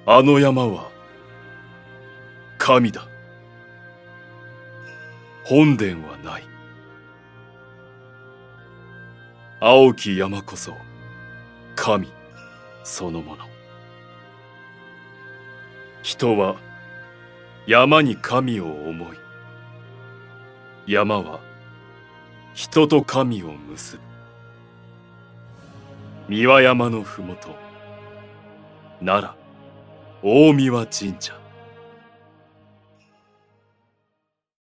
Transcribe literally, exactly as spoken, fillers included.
あの山は神だ。本殿はない。青き山こそ神そのもの。人は山に神を思い、山は人と神を結ぶ。三輪山のふもと、奈良大神神社。